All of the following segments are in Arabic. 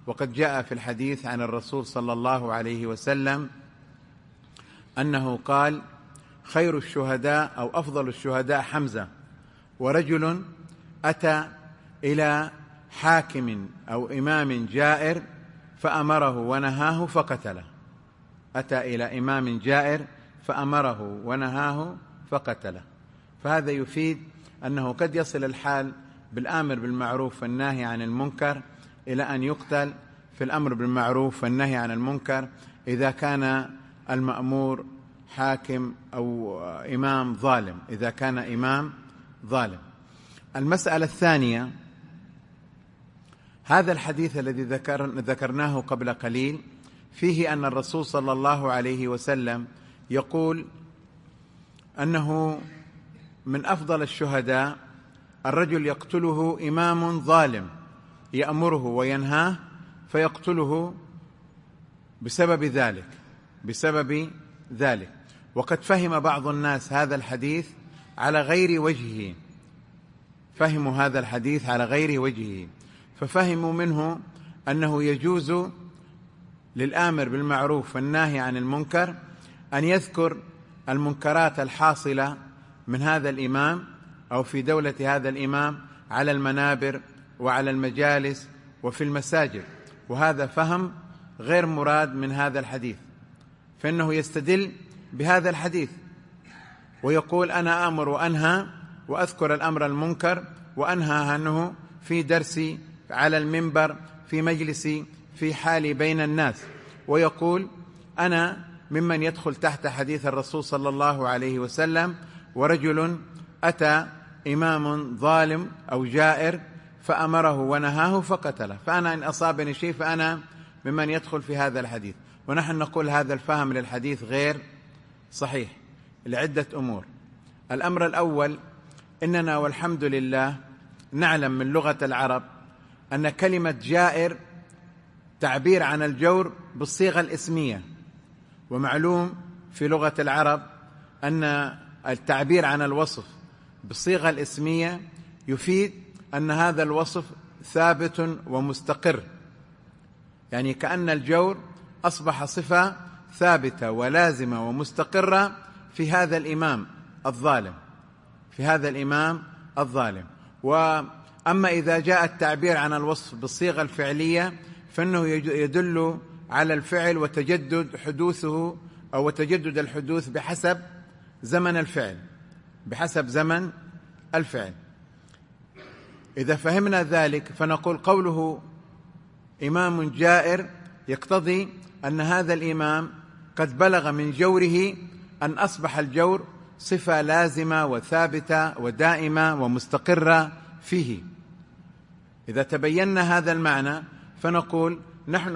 وقد جاء في الحديث عن الرسول صلى الله عليه وسلم أنه قال: خير الشهداء أو أفضل الشهداء حمزة، ورجل أتى إلى حاكم أو إمام جائر فأمره ونهاه فقتله. أتى إلى إمام جائر فأمره ونهاه فقتله. فهذا يفيد أنه قد يصل الحال بالآمر بالمعروف والنهي عن المنكر إلى أن يقتل في الأمر بالمعروف والنهي عن المنكر إذا كان المأمور حاكم أو إمام ظالم، إذا كان إمام ظالم. المسألة الثانية، هذا الحديث الذي ذكرناه قبل قليل فيه أن الرسول صلى الله عليه وسلم يقول أنه من أفضل الشهداء الرجل يقتله إمام ظالم يأمره وينهاه فيقتله بسبب ذلك. وقد فهم بعض الناس هذا الحديث على غير وجهه، فهموا هذا الحديث على غير وجهه، ففهموا منه أنه يجوز للآمر بالمعروف والناهي عن المنكر أن يذكر المنكرات الحاصلة من هذا الإمام أو في دولة هذا الإمام على المنابر وعلى المجالس وفي المساجد، وهذا فهم غير مراد من هذا الحديث. فإنه يستدل بهذا الحديث ويقول: أنا آمر وأنهى وأذكر الأمر المنكر وأنهى عنه في درسي على المنبر في مجلسي في حالي بين الناس، ويقول: أنا ممن يدخل تحت حديث الرسول صلى الله عليه وسلم: ورجل أتى إمام ظالم أو جائر فأمره ونهاه فقتله، فأنا إن أصابني شيء فأنا ممن يدخل في هذا الحديث. ونحن نقول هذا الفهم للحديث غير صحيح لعدة أمور. الأمر الأول، إننا والحمد لله نعلم من لغة العرب أن كلمة جائر تعبير عن الجور بالصيغة الاسمية، ومعلوم في لغة العرب أن التعبير عن الوصف بالصيغة الاسمية يفيد أن هذا الوصف ثابت ومستقر، يعني كأن الجور أصبح صفة ثابتة ولازمة ومستقرة في هذا الإمام الظالم، وأما إذا جاء التعبير عن الوصف بالصيغة الفعلية فإنه يدل على الفعل وتجدد حدوثه أو تجدد الحدوث بحسب زمن الفعل. إذا فهمنا ذلك فنقول قوله إمام جائر يقتضي أن هذا الإمام قد بلغ من جوره أن أصبح الجور صفة لازمة وثابتة ودائمة ومستقرة فيه. إذا تبينا هذا المعنى فنقول نحن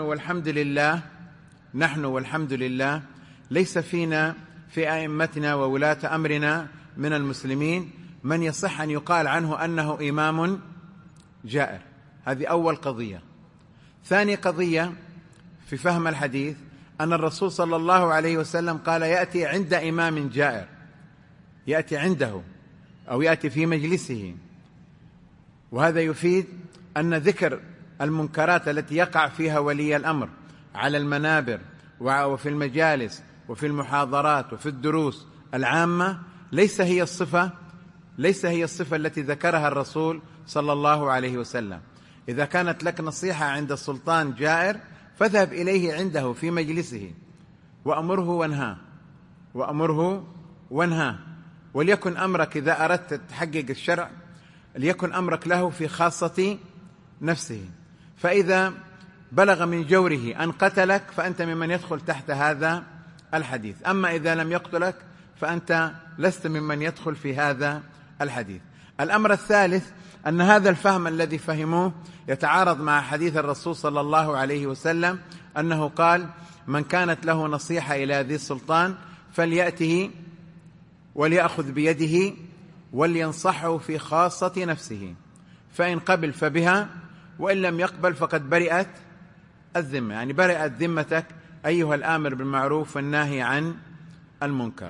والحمد لله ليس فينا في أئمتنا وولاة أمرنا من المسلمين من يصح أن يقال عنه أنه إمام جائر. هذه أول قضية. ثاني قضية في فهم الحديث أن الرسول صلى الله عليه وسلم قال: يأتي عند إمام جائر، يأتي عنده أو يأتي في مجلسه، وهذا يفيد أن ذكر المنكرات التي يقع فيها ولي الأمر على المنابر وفي المجالس وفي المحاضرات وفي الدروس العامة ليس هي الصفة التي ذكرها الرسول صلى الله عليه وسلم. إذا كانت لك نصيحة عند السلطان جائر فاذهب إليه عنده في مجلسه وأمره وانهاه، وليكن أمرك إذا أردت تحقق الشرع ليكن أمرك له في خاصة نفسه. فإذا بلغ من جوره أن قتلك فأنت ممن يدخل تحت هذا الحديث، أما إذا لم يقتلك فأنت لست ممن يدخل في هذا الحديث. الأمر الثالث أن هذا الفهم الذي فهموه يتعارض مع حديث الرسول صلى الله عليه وسلم أنه قال: من كانت له نصيحة إلى ذي السلطان فليأته وليأخذ بيده ولينصحه في خاصة نفسه، فإن قبل فبها وإن لم يقبل فقد برئت الذمة، يعني برئت ذمتك أيها الآمر بالمعروف والناهي عن المنكر.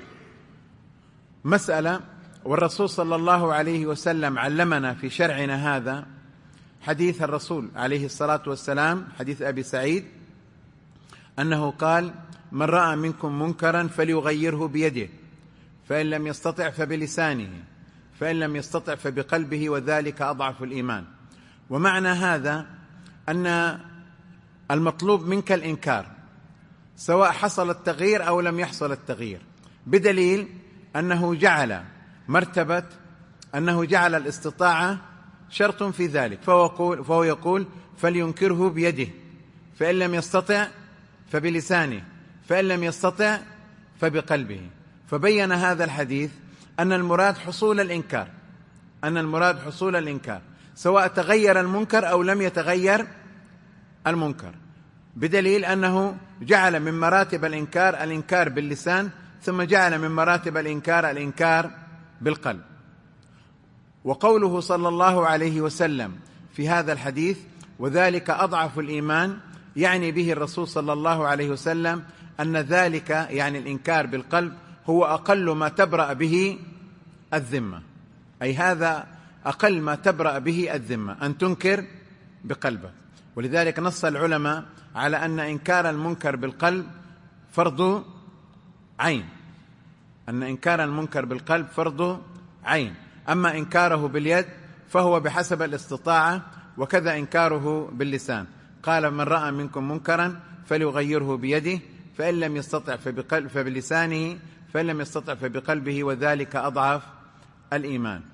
مسألة، والرسول صلى الله عليه وسلم علمنا في شرعنا هذا حديث الرسول عليه الصلاة والسلام، حديث أبي سعيد، أنه قال: من رأى منكم منكرا فليغيره بيده، فإن لم يستطع فبلسانه، فإن لم يستطع فبقلبه، وذلك أضعف الإيمان. ومعنى هذا أن المطلوب منك الإنكار سواء حصل التغيير أو لم يحصل التغيير، بدليل أنه جعل مرتبة أنه جعل الاستطاعة شرط في ذلك، فهو يقول: فلينكره بيده، فإن لم يستطع فبلسانه، فإن لم يستطع فبقلبه. فبين هذا الحديث أن المراد حصول الإنكار، أن المراد حصول الإنكار سواء تغير المنكر أو لم يتغير المنكر، بدليل أنه جعل من مراتب الإنكار الإنكار باللسان، ثم جعل من مراتب الإنكار بالقلب. وقوله صلى الله عليه وسلم في هذا الحديث: وذلك أضعف الإيمان، يعني به الرسول صلى الله عليه وسلم أن ذلك، يعني الإنكار بالقلب، هو أقل ما تبرأ به الذمة، أي هذا أقل ما تبرأ به الذمة، أن تنكر بقلبك. ولذلك نص العلماء على أن إنكار المنكر بالقلب فرض عين، أن إنكار المنكر بالقلب فرض عين، أما إنكاره باليد فهو بحسب الاستطاعة، وكذا إنكاره باللسان. قال: من رأى منكم منكرا فليغيره بيده، فإن لم يستطع فبلسانه، فإن لم يستطع فبقلبه، وذلك أضعف الإيمان.